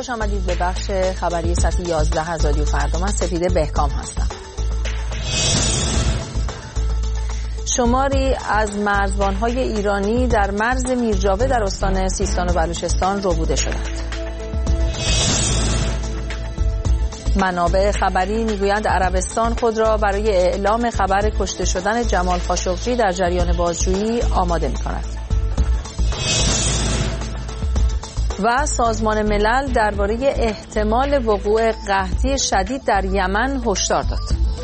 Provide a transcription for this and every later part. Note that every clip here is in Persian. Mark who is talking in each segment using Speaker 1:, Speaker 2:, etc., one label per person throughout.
Speaker 1: خوش آمدید به بخش خبری ساعت 11 از رادیو فردا. من سپیده بهکام هستم. شماری از مرزبان‌های ایرانی در مرز میرجاوه در استان سیستان و بلوچستان ربوده شدند. منابع خبری میگویند عربستان خود را برای اعلام خبر کشته شدن جمال خاشقجی در جریان بازجویی آماده می‌کند. و سازمان ملل درباره احتمال وقوع قحطی شدید در یمن هشدار داد.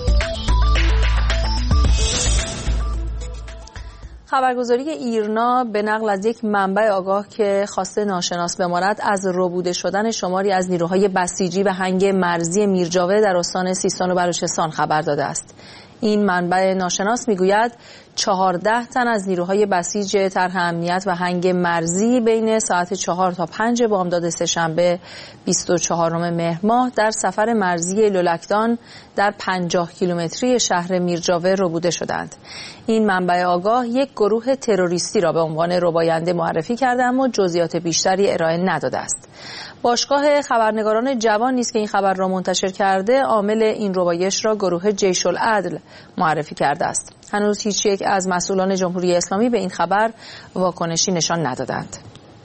Speaker 1: خبرگزاری ایرنا به نقل از یک منبع آگاه که خواسته ناشناس بماند از ربوده شدن شماری از نیروهای بسیجی به هنگ مرزی میرجاوه در استان سیستان و بلوچستان خبر داده است. این منبع ناشناس میگوید 14 تن از نیروهای بسیج طرح امنیت و هنگ مرزی بین ساعت 4 تا 5 بامداد سه‌شنبه 24 مهر ماه در سفر مرزی لولکدان در 50 کیلومتری شهر میرجاوه ربوده شدند. این منبع آگاه یک گروه تروریستی را به عنوان رباینده معرفی کرده اما جزئیات بیشتری ارائه نداده است. باشگاه خبرنگاران جوان نیز که این خبر را منتشر کرده عامل این ربایش را گروه جیش العدل معرفی کرده است. هنوز هیچ یک از مسئولان جمهوری اسلامی به این خبر واکنشی نشان ندادند.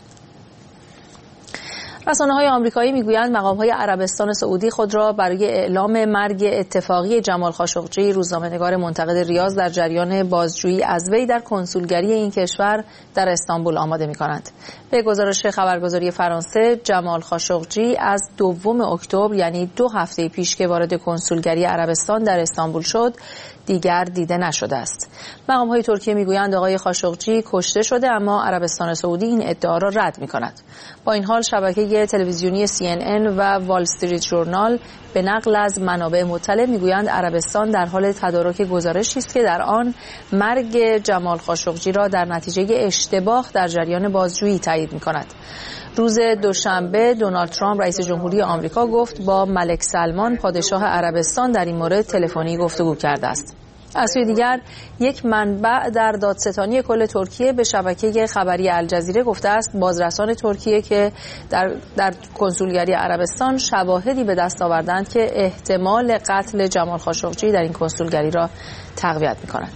Speaker 1: رسانه‌های آمریکایی میگویند مقام‌های عربستان سعودی خود را برای اعلام مرگ اتفاقی جمال خاشقجی، روزنامه‌نگار منتقد ریاض، در جریان بازجویی از وی در کنسولگری این کشور در استانبول آماده می‌کنند. به گزارش خبرگزاری فرانسه، جمال خاشقجی از 2 اکتبر یعنی 2 هفته پیش که وارد کنسولگری عربستان در استانبول شد، دیگر دیده نشده است. مقام‌های ترکیه میگویند آقای خاشقجی کشته شده، اما عربستان سعودی این ادعا را رد می‌کند. با این حال شبکه تلویزیونی CNN و وال استریت ژورنال به نقل از منابع مطلع میگویند عربستان در حال تدارک گزارشی است که در آن مرگ جمال خاشقجی را در نتیجه اشتباه در جریان بازجویی تایید می‌کند. روز دوشنبه دونالد ترامپ رئیس جمهوری آمریکا گفت با ملک سلمان پادشاه عربستان در این مورد تلفنی گفتگو کرده است. از سوی دیگر یک منبع در دادستانی کل ترکیه به شبکه خبری الجزیره گفته است بازرسان ترکیه که در کنسولگری عربستان شواهدی به دست آوردند که احتمال قتل جمال خاشقجی در این کنسولگری را تقویت می‌کند.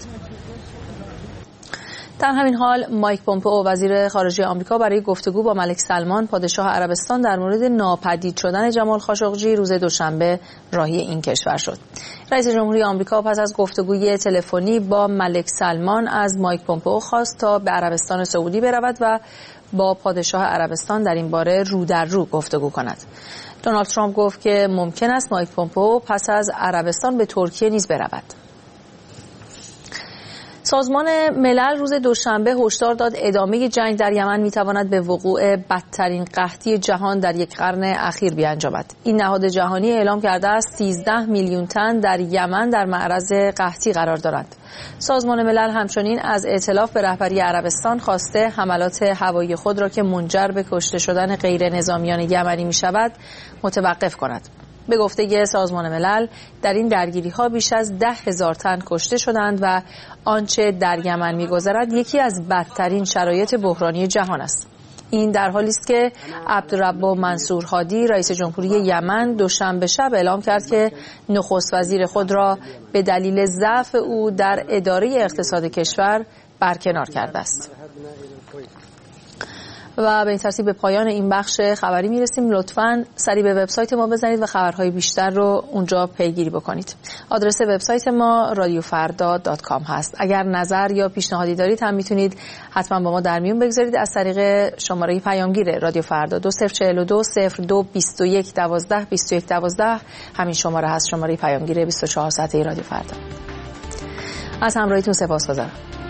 Speaker 1: در همین حال مایک پومپئو وزیر خارجه آمریکا برای گفتگو با ملک سلمان پادشاه عربستان در مورد ناپدید شدن جمال خاشقجی روز دوشنبه راهی این کشور شد. رئیس جمهوری آمریکا پس از گفتگوی تلفنی با ملک سلمان از مایک پومپئو خواست تا به عربستان سعودی برود و با پادشاه عربستان در این باره رو در رو گفتگو کند. دونالد ترامپ گفت که ممکن است مایک پومپئو پس از عربستان به ترکیه نیز برود. سازمان ملل روز دوشنبه هشدار داد ادامه جنگ در یمن میتواند به وقوع بدترین قحطی جهان در یک قرن اخیر بیانجامد. این نهاد جهانی اعلام کرده است 13 میلیون تن در یمن در معرض قحطی قرار دارند. سازمان ملل همچنین از ائتلاف به رهبری عربستان خواسته حملات هوایی خود را که منجر به کشته شدن غیر نظامیان یمنی میشود متوقف کند. به گفته سازمان ملل در این درگیری‌ها بیش از 10,000 تن کشته شدند و آنچه در یمن می‌گذرد یکی از بدترین شرایط بحرانی جهان است. این در حالی است که عبدالرب منصور هادی رئیس جمهوری یمن دوشنبه شب اعلام کرد که نخست وزیر خود را به دلیل ضعف او در اداره اقتصاد کشور برکنار کرده است. و به این ترتیب به پایان این بخش خبری میرسیم. لطفاً سری به وبسایت ما بزنید و خبرهای بیشتر رو اونجا پیگیری بکنید. آدرس وبسایت ما radiofarda.com هست. اگر نظر یا پیشنهادی دارید هم میتونید حتما با ما در میون بگذارید از طریق شماره پیامگیر رادیو فردا 2042 02 21 12 21 12. همین شماره هست، شماره پیامگیر 24 ساعته رادیو فردا. از همراهیتون سپاسگزارم.